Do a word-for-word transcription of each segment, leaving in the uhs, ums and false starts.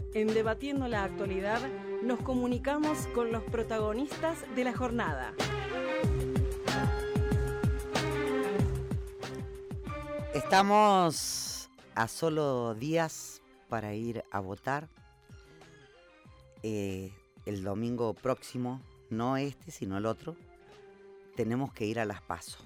En Debatiendo la Actualidad nos comunicamos con los protagonistas de la jornada. Estamos a solo días para ir a votar. Eh, el domingo próximo, no este, sino el otro, tenemos que ir a las PASO.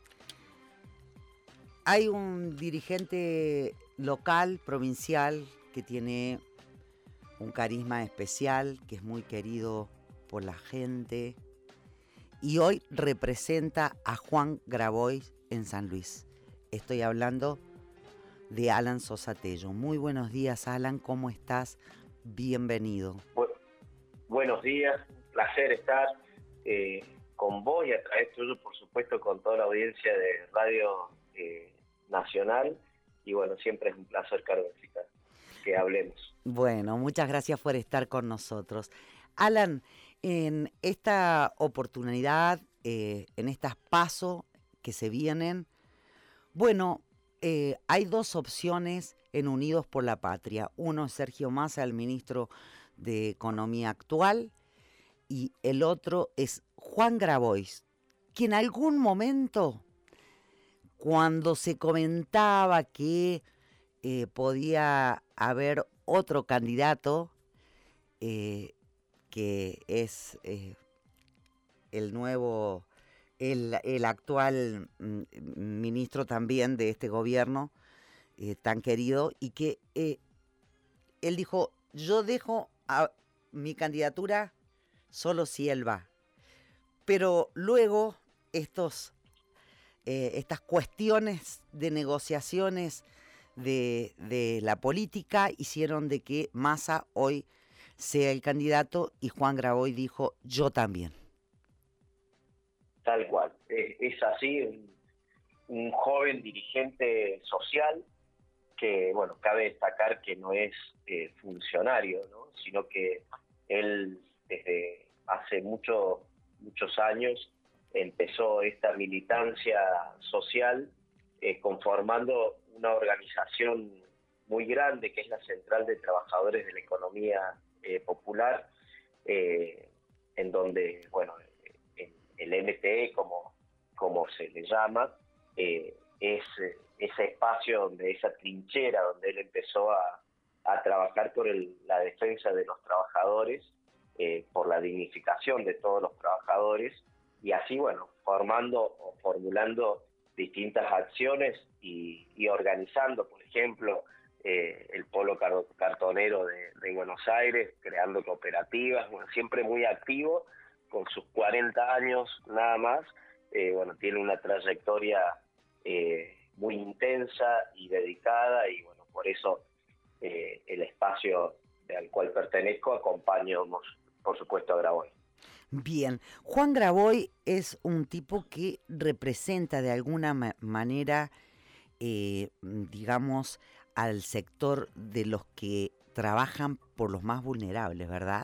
Hay un dirigente local, provincial, que tiene un carisma especial, que es muy querido por la gente, y hoy representa a Juan Grabois en San Luis. Estoy hablando de Alan Sosa Tello. Muy buenos días, Alan, ¿cómo estás? Bienvenido. Bu- buenos días, un placer estar eh, con vos y a través tuyo, por supuesto, con toda la audiencia de Radio eh, Nacional. Y bueno, siempre es un placer, Carmencita, que hablemos. Bueno, muchas gracias por estar con nosotros. Alan, en esta oportunidad, eh, en estas PASO que se vienen, bueno, eh, hay dos opciones en Unidos por la Patria. Uno es Sergio Massa, el ministro de Economía actual, y el otro es Juan Grabois, que en algún momento, cuando se comentaba que eh, podía haber otro candidato, eh, que es eh, el nuevo, el, el actual mm, ministro también de este gobierno, eh, tan querido, y que eh, él dijo, yo dejo a mi candidatura solo si él va. Pero luego estos, eh, estas cuestiones de negociaciones de, de la política hicieron de que Massa hoy sea el candidato y Juan Grabois dijo, yo también. Tal cual, es, es así, un, un joven dirigente social que, bueno, cabe destacar que no es eh, funcionario, ¿no? Sino que él desde hace mucho, muchos años empezó esta militancia social eh, conformando una organización muy grande que es la Central de Trabajadores de la Economía eh, Popular, eh, en donde, bueno, en el M T E, como, como se le llama, eh, es eh, ese espacio, donde esa trinchera donde él empezó a, a trabajar por el, la defensa de los trabajadores, eh, por la dignificación de todos los trabajadores, y así, bueno, formando o formulando distintas acciones y, y organizando, por ejemplo, eh, el polo car- cartonero de, de Buenos Aires, creando cooperativas, bueno, siempre muy activo, con sus cuarenta años nada más, eh, bueno, tiene una trayectoria eh, muy intensa y dedicada, y bueno, por eso eh, el espacio al cual pertenezco acompañamos, por supuesto, a Grabois. Bien, Juan Grabois es un tipo que representa de alguna ma- manera, eh, digamos, al sector de los que trabajan por los más vulnerables, ¿verdad?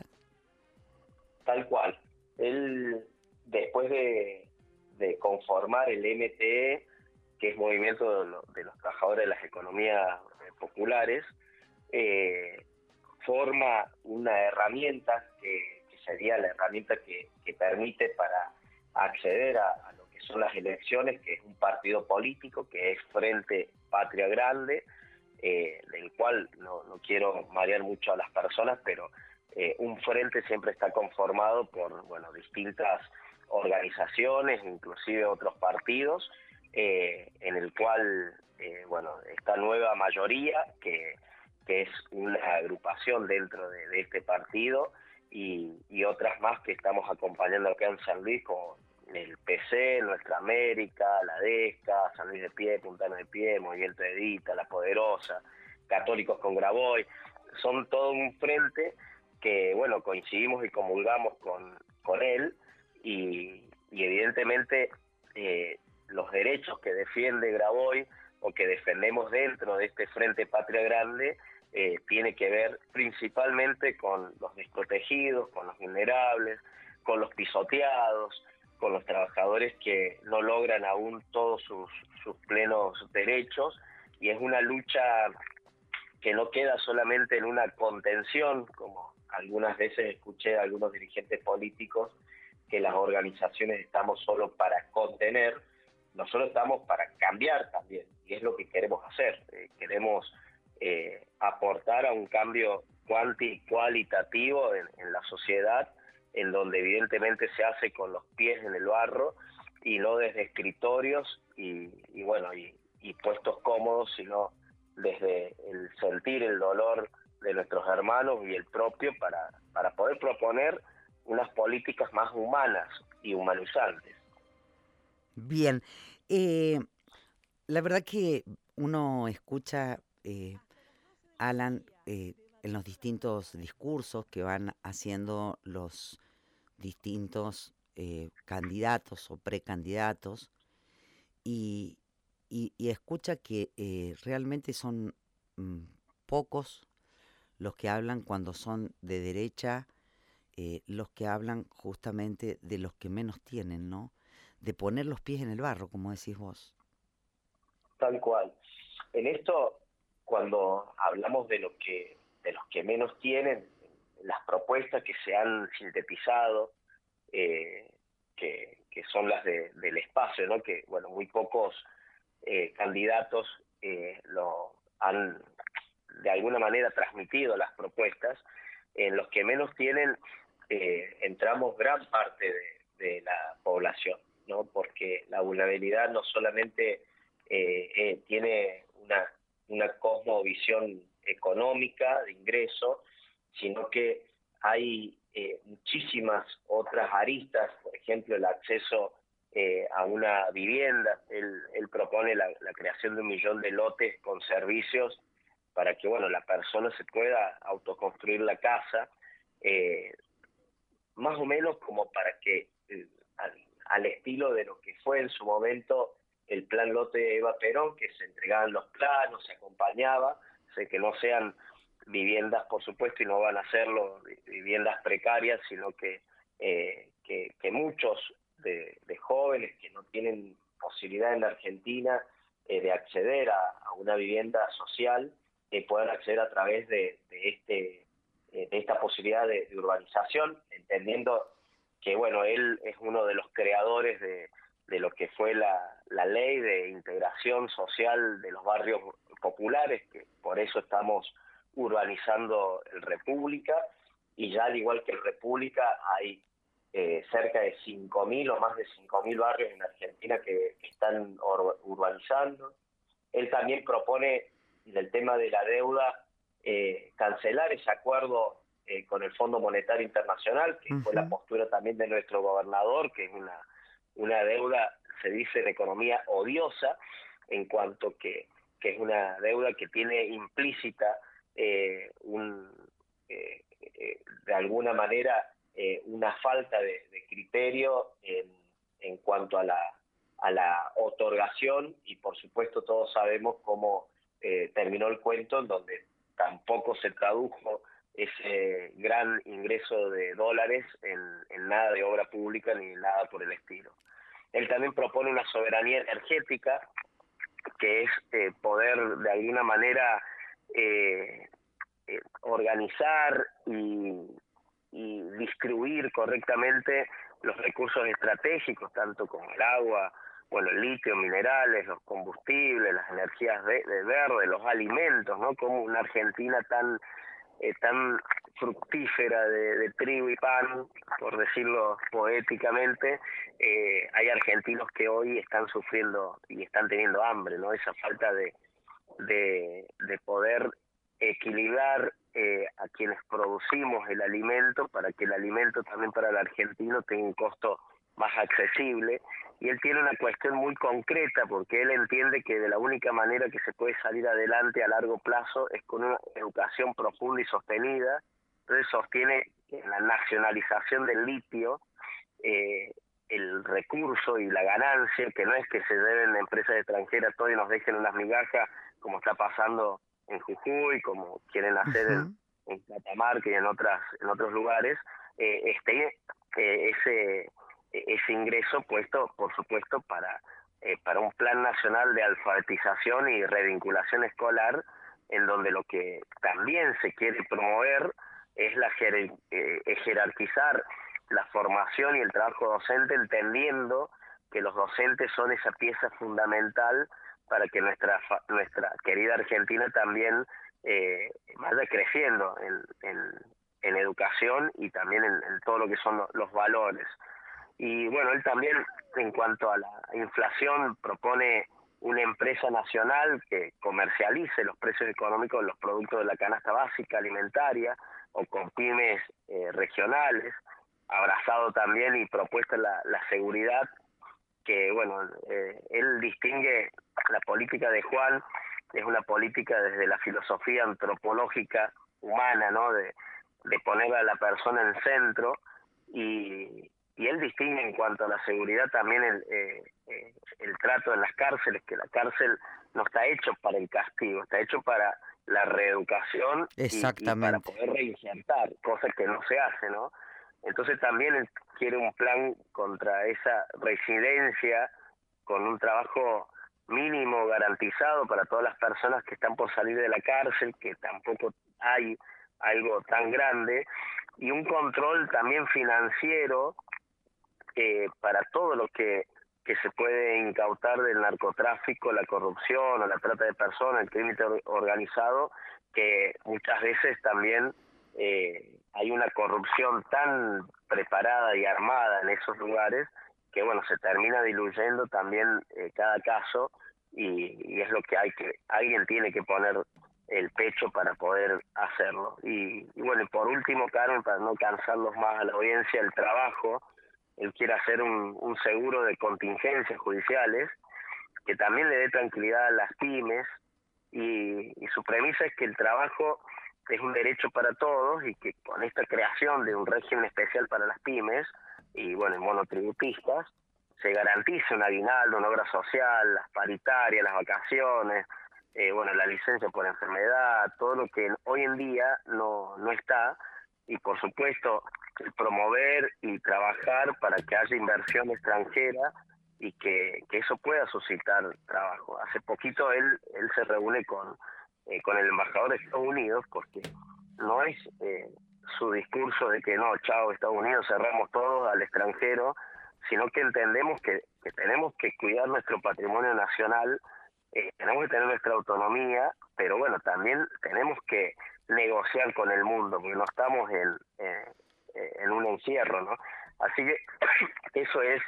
Tal cual. Él, después de, de conformar el M T E, que es Movimiento de, lo, de los Trabajadores de las Economías Populares, eh, forma una herramienta que, que sería la herramienta que, que permite para acceder a, a lo que son las elecciones, que es un partido político, que es Frente Patria Grande, eh, del cual no, no quiero marear mucho a las personas, pero eh, un frente siempre está conformado por, bueno, distintas organizaciones, inclusive otros partidos, eh, en el cual, eh, bueno, esta nueva mayoría, que, que es una agrupación dentro de, de este partido, y, y otras más que estamos acompañando acá en San Luis, como el P C, Nuestra América, la DESCA, San Luis de Pie, Puntano de Pie, Movimiento Edita, La Poderosa, Católicos con Grabois. Son todo un frente que, bueno, coincidimos y comulgamos con, con él, y, y evidentemente eh, los derechos que defiende Grabois o que defendemos dentro de este Frente Patria Grande eh, tiene que ver principalmente con los desprotegidos, con los vulnerables, con los pisoteados, con los trabajadores que no logran aún todos sus, sus plenos derechos, y es una lucha que no queda solamente en una contención, como algunas veces escuché a algunos dirigentes políticos, que las organizaciones estamos solo para contener. Nosotros estamos para cambiar también, y es lo que queremos hacer. Eh, queremos eh, aportar a un cambio cuanti cualitativo en, en la sociedad, en donde evidentemente se hace con los pies en el barro y no desde escritorios y, y bueno y, y puestos cómodos, sino desde el sentir el dolor de nuestros hermanos y el propio para, para poder proponer unas políticas más humanas y humanizantes. Bien, eh, la verdad que uno escucha, eh, Alan, eh, en los distintos discursos que van haciendo los distintos eh, candidatos o precandidatos y, y, y escucha que eh, realmente son mm, pocos los que hablan cuando son de derecha, eh, los que hablan justamente de los que menos tienen, ¿no? De poner los pies en el barro, como decís vos. Tal cual. En esto, cuando hablamos de, lo que, de los que menos tienen, las propuestas que se han sintetizado, eh, que, que son las de, del espacio, ¿no? Que, bueno, muy pocos eh, candidatos eh, lo han de alguna manera transmitido las propuestas. En los que menos tienen eh, entramos gran parte de, de la población, ¿no? Porque la vulnerabilidad no solamente eh, eh, tiene una, una cosmovisión económica de ingreso, sino que hay eh, muchísimas otras aristas, por ejemplo, el acceso eh, a una vivienda. Él, él propone la, la creación de un millón de lotes con servicios para que, bueno, la persona se pueda autoconstruir la casa, eh, más o menos como para que, eh, al, al estilo de lo que fue en su momento el plan lote de Eva Perón, que se entregaban los planos, se acompañaba, sé que no sean viviendas, por supuesto, y no van a serlo viviendas precarias, sino que, eh, que, que muchos de, de jóvenes que no tienen posibilidad en la Argentina eh, de acceder a, a una vivienda social, eh, puedan acceder a través de, de, este, eh, de esta posibilidad de, de urbanización, entendiendo que, bueno, él es uno de los creadores de, de lo que fue la, la ley de integración social de los barrios populares, que por eso estamos urbanizando el República, y ya al igual que el República hay eh, cerca de cinco mil o más de cinco mil barrios en Argentina que, que están ur- urbanizando. Él también propone del tema de la deuda eh, cancelar ese acuerdo eh, con el Fondo Monetario Internacional, que uh-huh. fue la postura también de nuestro gobernador, que es una, una deuda, se dice en economía, odiosa, en cuanto que, que es una deuda que tiene implícita eh, un, eh, eh, de alguna manera eh, una falta de, de criterio en, en cuanto a la, a la otorgación, y por supuesto todos sabemos cómo eh, terminó el cuento, en donde tampoco se tradujo ese gran ingreso de dólares en, en nada de obra pública ni nada por el estilo. Él también propone una soberanía energética, que es eh, poder de alguna manera eh, eh, organizar y, y distribuir correctamente los recursos estratégicos, tanto como el agua, bueno, el litio, minerales, los combustibles, las energías de, de verde, los alimentos, ¿no? Como una Argentina tan eh, tan fructífera de, de trigo y pan, por decirlo poéticamente, eh, hay argentinos que hoy están sufriendo y están teniendo hambre, ¿no? Esa falta de, de, de poder equilibrar eh, a quienes producimos el alimento, para que el alimento también para el argentino tenga un costo más accesible. Y él tiene una cuestión muy concreta, porque él entiende que de la única manera que se puede salir adelante a largo plazo es con una educación profunda y sostenida. Entonces sostiene que en la nacionalización del litio, eh, el recurso y la ganancia, que no es que se deben a empresas extranjeras todo y nos dejen unas migajas, como está pasando en Jujuy, como quieren hacer uh-huh. en, en Catamarca y en otras en otros lugares, eh, este eh, ese ese ingreso puesto, por supuesto, para eh, para un plan nacional de alfabetización y revinculación escolar, en donde lo que también se quiere promover es la jer eh, es jerarquizar la formación y el trabajo docente, entendiendo que los docentes son esa pieza fundamental para que nuestra nuestra querida Argentina también eh, vaya creciendo en, en, en educación y también en, en todo lo que son los, los valores. Y bueno, él también, en cuanto a la inflación, propone una empresa nacional que comercialice los precios económicos de los productos de la canasta básica alimentaria, o con pymes eh, regionales, abrazado también y propuesta la, la seguridad, que bueno, eh, él distingue la política de Juan, es una política desde la filosofía antropológica humana, ¿no? De, de poner a la persona en el centro, y, y él distingue en cuanto a la seguridad también el, eh, eh, el trato en las cárceles, que la cárcel no está hecho para el castigo, está hecho para la reeducación y, y para poder reinsertar, cosa que no se hace, ¿no? Entonces también él quiere un plan contra esa residencia, con un trabajo mínimo garantizado para todas las personas que están por salir de la cárcel, que tampoco hay algo tan grande, y un control también financiero eh, para todo lo que, que se puede incautar del narcotráfico, la corrupción o la trata de personas, el crimen organizado, que muchas veces también eh, hay una corrupción tan preparada y armada en esos lugares que bueno, se termina diluyendo también eh, cada caso, y, y es lo que hay que, alguien tiene que poner el pecho para poder hacerlo. Y, y bueno, y por último, Carmen, para no cansarlos más a la audiencia, el trabajo, él quiere hacer un, un seguro de contingencias judiciales que también le dé tranquilidad a las pymes, y, y su premisa es que el trabajo es un derecho para todos, y que con esta creación de un régimen especial para las pymes y bueno, monotributistas, se garantice un aguinaldo, una obra social, las paritarias, las vacaciones, eh, bueno, la licencia por enfermedad, todo lo que hoy en día no, no está, y por supuesto promover y trabajar para que haya inversión extranjera y que, que eso pueda suscitar trabajo. Hace poquito él, él se reúne con, eh, con el embajador de Estados Unidos, porque no es eh, su discurso de que no, chao Estados Unidos, cerramos todos al extranjero, sino que entendemos que, que tenemos que cuidar nuestro patrimonio nacional, eh, tenemos que tener nuestra autonomía, pero bueno, también tenemos que negociar con el mundo, porque no estamos en, en, en un encierro, ¿no? Así que eso es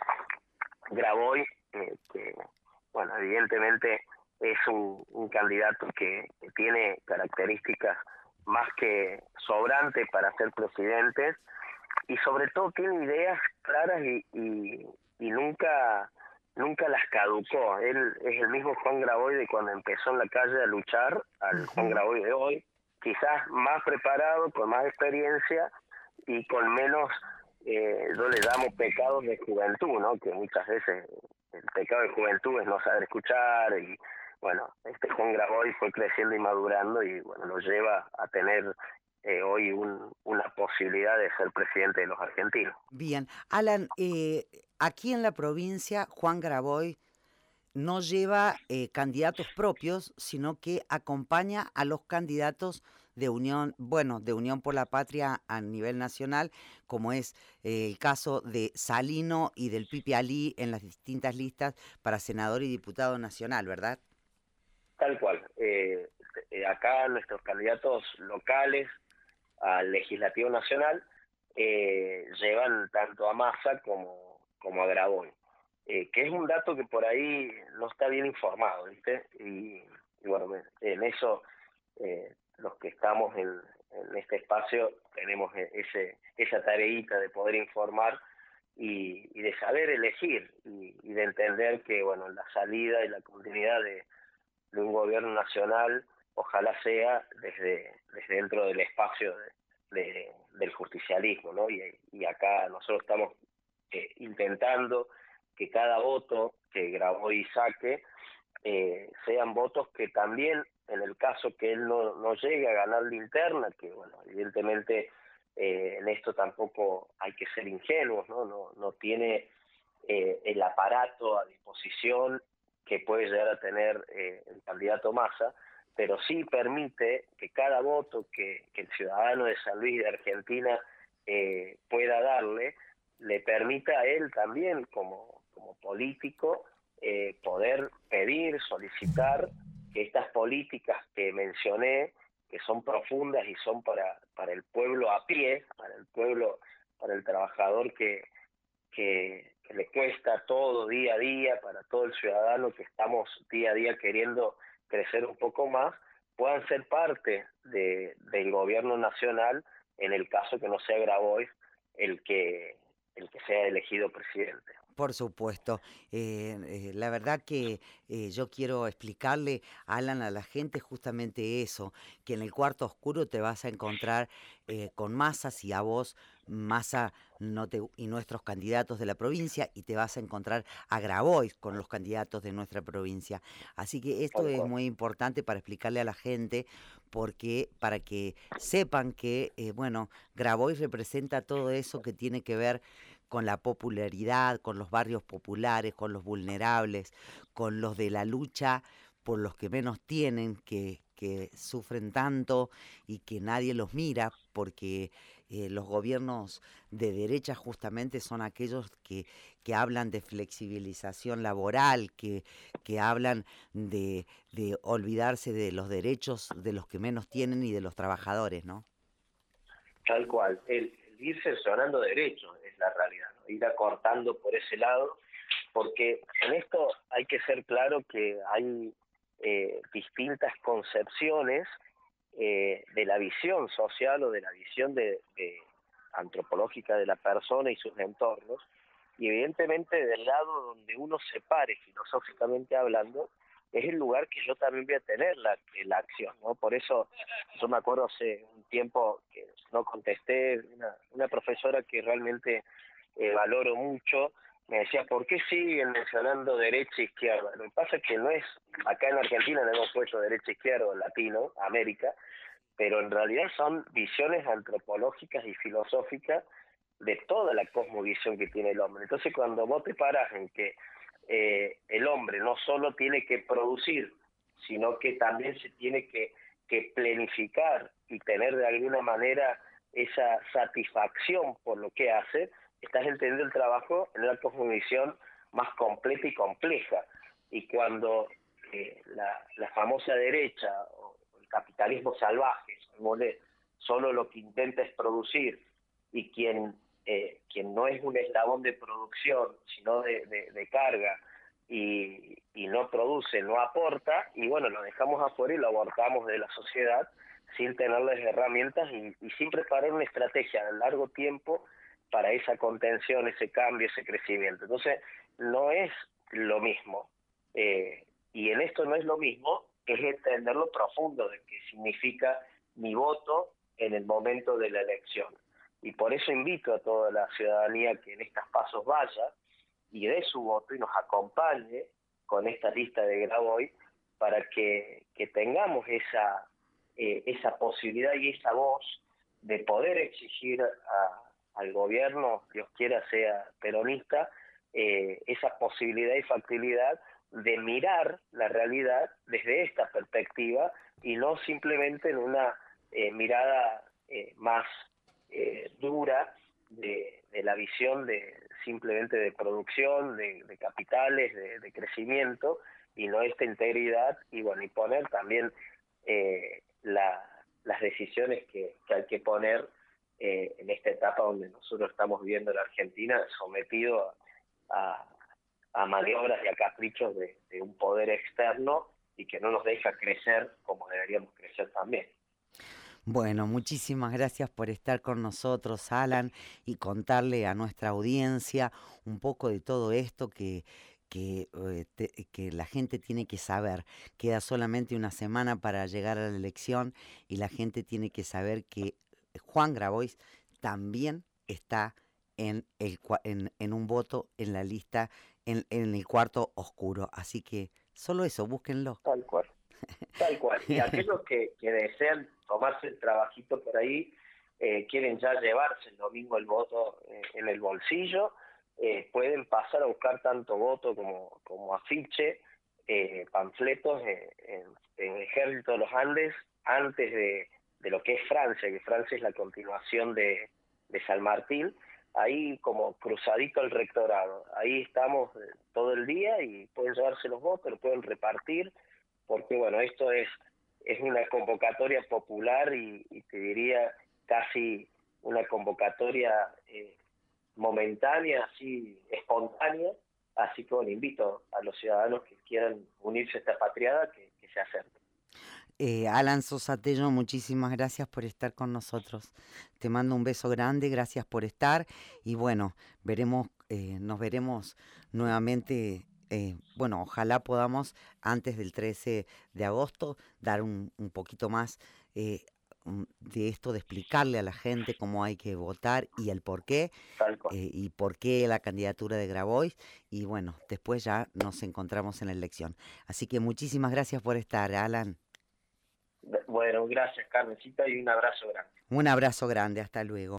Graboy, eh, que bueno, evidentemente es un, un candidato que, que tiene características más que sobrantes para ser presidente, y sobre todo tiene ideas claras y, y, y nunca nunca las caducó. Él es el mismo Juan Graboy de cuando empezó en la calle a luchar, al uh-huh. Juan Graboy de hoy, quizás más preparado, con más experiencia y con menos, eh, yo le llamo pecados de juventud, ¿no? Que muchas veces el pecado de juventud es no saber escuchar, y bueno, este Juan Graboy fue creciendo y madurando, y bueno, lo lleva a tener eh, hoy un, una posibilidad de ser presidente de los argentinos. Bien, Alan, eh, aquí en la provincia Juan Graboy no lleva eh, candidatos propios, sino que acompaña a los candidatos de Unión, bueno, de Unión por la Patria a nivel nacional, como es eh, el caso de Salino y del Pipi Alí en las distintas listas para senador y diputado nacional, ¿verdad? Tal cual. Eh, eh, acá nuestros candidatos locales al Legislativo Nacional eh, llevan tanto a Massa como, como a Graboy. Eh, que es un dato que por ahí no está bien informado, ¿viste? Y, y bueno, en eso eh, los que estamos en, en este espacio tenemos ese esa tareita de poder informar y, y de saber elegir, y, y de entender que bueno, la salida y la continuidad de, de un gobierno nacional ojalá sea desde, desde dentro del espacio de, de, del justicialismo, ¿no? Y, y acá nosotros estamos eh, intentando que cada voto que Graboy saque eh, sean votos que también, en el caso que él no, no llegue a ganar la interna, que bueno, evidentemente eh, en esto tampoco hay que ser ingenuos, no, no, no tiene eh, el aparato a disposición que puede llegar a tener eh, el candidato Massa, pero sí permite que cada voto que, que el ciudadano de San Luis de Argentina eh, pueda darle, le permita a él también como, como político eh, poder pedir, solicitar que estas políticas que mencioné, que son profundas y son para, para el pueblo a pie, para el pueblo, para el trabajador que, que, que le cuesta todo día a día, para todo el ciudadano que estamos día a día queriendo crecer un poco más, puedan ser parte de, del gobierno nacional en el caso que no sea Grabois el que, el que sea elegido presidente. Por supuesto. Eh, eh, la verdad que eh, yo quiero explicarle, Alan, a la gente justamente eso, que en el cuarto oscuro te vas a encontrar eh, con Massa, si a vos Massa no te, y nuestros candidatos de la provincia, y te vas a encontrar a Grabois con los candidatos de nuestra provincia. Así que esto es muy importante para explicarle a la gente, porque para que sepan que, eh, bueno, Grabois representa todo eso que tiene que ver con la popularidad, con los barrios populares, con los vulnerables, con los de la lucha por los que menos tienen, que, que sufren tanto y que nadie los mira, porque eh, los gobiernos de derecha justamente son aquellos que, que hablan de flexibilización laboral, que, que hablan de, de olvidarse de los derechos de los que menos tienen y de los trabajadores, ¿no? Tal cual, el, el ir cercenando derechos es la realidad, ¿no? Ir acortando por ese lado, porque en esto hay que ser claro que hay eh, distintas concepciones eh, de la visión social o de la visión de, de antropológica de la persona y sus entornos, y evidentemente del lado donde uno se pare filosóficamente hablando, es el lugar que yo también voy a tener la, la acción, ¿no? Por eso yo me acuerdo hace un tiempo que no contesté, una, una profesora que realmente eh, valoro mucho, me decía, ¿por qué siguen mencionando derecha e izquierda? Lo que pasa es que no es, acá en Argentina no hemos puesto derecha e izquierda, latino, América, pero en realidad son visiones antropológicas y filosóficas de toda la cosmovisión que tiene el hombre. Entonces cuando vos te paras en que eh, el hombre no solo tiene que producir, sino que también se tiene que, que planificar y tener de alguna manera esa satisfacción por lo que hace, estás entendiendo el trabajo en una cosmovisión más completa y compleja. Y cuando eh, la, la famosa derecha o el capitalismo salvaje, solo lo que intenta es producir, y quien eh, quien no es un eslabón de producción, sino de, de, de carga, y, y no produce, no aporta, y bueno, lo dejamos afuera y lo abortamos de la sociedad sin tenerles herramientas y, y sin preparar una estrategia a largo tiempo para esa contención, ese cambio, ese crecimiento. Entonces, no es lo mismo. Eh, y en esto no es lo mismo, es entender lo profundo de qué significa mi voto en el momento de la elección. Y por eso invito a toda la ciudadanía que en estos pasos vaya y dé su voto y nos acompañe con esta lista de Grabois para que, que tengamos esa, eh, esa posibilidad y esa voz de poder exigir a, al gobierno, Dios quiera sea peronista, eh, esa posibilidad y factibilidad de mirar la realidad desde esta perspectiva y no simplemente en una eh, mirada eh, más eh, dura de, de la visión de simplemente de producción, de, de capitales, de, de crecimiento, y no esta integridad, y bueno, y poner también eh, la, las decisiones que, que hay que poner eh, en esta etapa donde nosotros estamos viviendo en la Argentina, sometido a, a maniobras y a caprichos de, de un poder externo y que no nos deja crecer como deberíamos crecer también. Bueno, muchísimas gracias por estar con nosotros, Alan, y contarle a nuestra audiencia un poco de todo esto que, que, eh, te, que la gente tiene que saber. Queda solamente una semana para llegar a la elección y la gente tiene que saber que Juan Grabois también está en, el, en, en un voto en la lista, en, en el cuarto oscuro. Así que solo eso, búsquenlo. Tal cual. Tal cual. Y aquellos que, que desean tomarse el trabajito por ahí, eh, quieren ya llevarse el domingo el voto eh, en el bolsillo, eh, pueden pasar a buscar tanto voto como, como afiche eh, panfletos en, en, en el Ejército de los Andes antes de, de lo que es Francia, que Francia es la continuación de, de San Martín, ahí como cruzadito el rectorado. Ahí estamos eh, todo el día y pueden llevarse los votos, lo pueden repartir, porque bueno, esto es, es una convocatoria popular y, y te diría casi una convocatoria eh, momentánea, así espontánea, así que bueno, invito a los ciudadanos que quieran unirse a esta patriada que, que se acerquen. Eh, Alan Sosa Tello, muchísimas gracias por estar con nosotros. Te mando un beso grande, gracias por estar y bueno, veremos, eh, nos veremos nuevamente. Eh, bueno, ojalá podamos antes del trece de agosto dar un, un poquito más eh, de esto, de explicarle a la gente cómo hay que votar y el por qué, eh, y por qué la candidatura de Grabois, y bueno, después ya nos encontramos en la elección. Así que muchísimas gracias por estar, Alan. Bueno, gracias, Carmencita, y un abrazo grande. Un abrazo grande, hasta luego.